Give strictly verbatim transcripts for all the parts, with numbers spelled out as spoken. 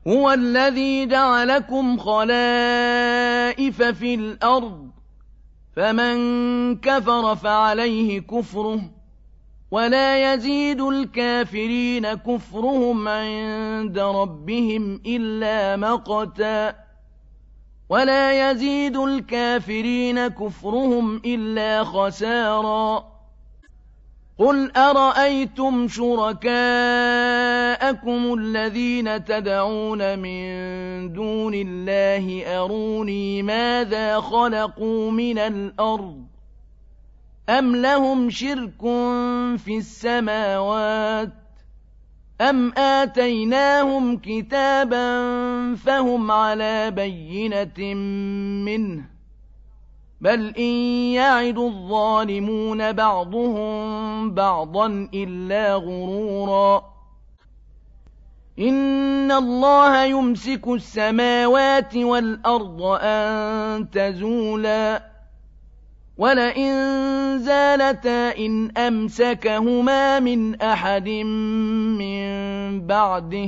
هو الذي جعلكم خلائف في الأرض فمن كفر فعليه كفره ولا يزيد الكافرين كفرهم عند ربهم إلا مقتا ولا يزيد الكافرين كفرهم إلا خسارا قل أرأيتم شركاءكم الذين تدعون من دون الله أروني ماذا خلقوا من الأرض أم لهم شرك في السماوات أم آتيناهم كتابا فهم على بينة منه بل إن يعد الظالمون بعضهم بعضا إلا غرورا إن الله يمسك السماوات والأرض أن تزولا ولئن زالتا إن أمسكهما من أحد من بعده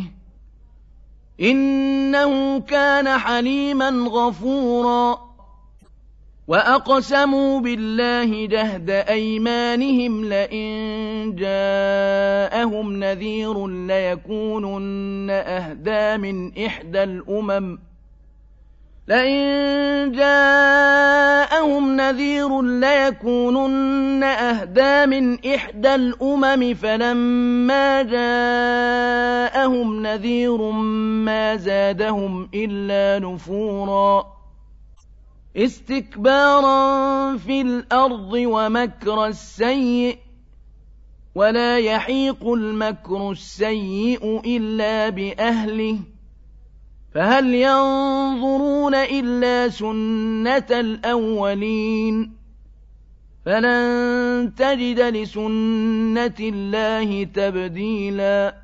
إنه كان حليما غفورا وأقسموا بالله جهد أيمانهم لئن جاءهم نذير ليكونن أهدى من إحدى الأمم لئن جاءهم نذير ليكونن أهدى من إحدى الأمم فلما جاءهم نذير ما زادهم إلا نفورا استكبارا في الأرض ومكر السيء ولا يحيق المكر السيء إلا بأهله فهل ينظرون إلا سنة الأولين فلن تجد لسنة الله تبديلا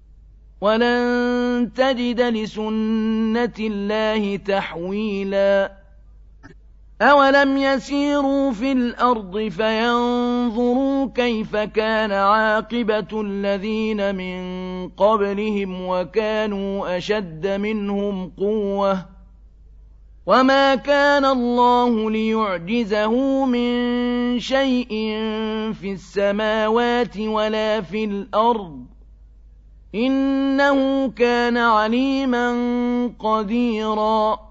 ولن تجد لسنة الله تحويلا أولم يسيروا في الأرض فينظروا كيف كان عاقبة الذين من قبلهم وكانوا أشد منهم قوة وما كان الله ليعجزه من شيء في السماوات ولا في الأرض إنه كان عليما قديرا